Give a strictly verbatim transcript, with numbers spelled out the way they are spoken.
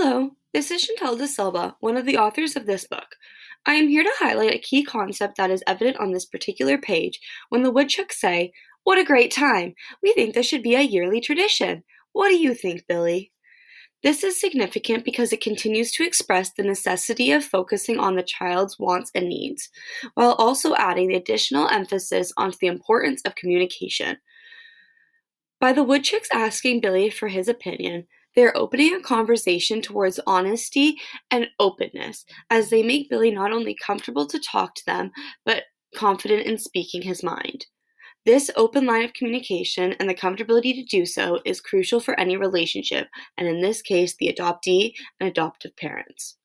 Hello, this is Chantal De Silva, one of the authors of this book. I am here to highlight a key concept that is evident on this particular page when the woodchucks say, "What a great time! We think this should be a yearly tradition. What do you think, Billy?" This is significant because it continues to express the necessity of focusing on the child's wants and needs, while also adding the additional emphasis onto the importance of communication. By the woodchucks asking Billy for his opinion, they are opening a conversation towards honesty and openness, as they make Billy not only comfortable to talk to them, but confident in speaking his mind. This open line of communication and the comfortability to do so is crucial for any relationship, and in this case, the adoptee and adoptive parents.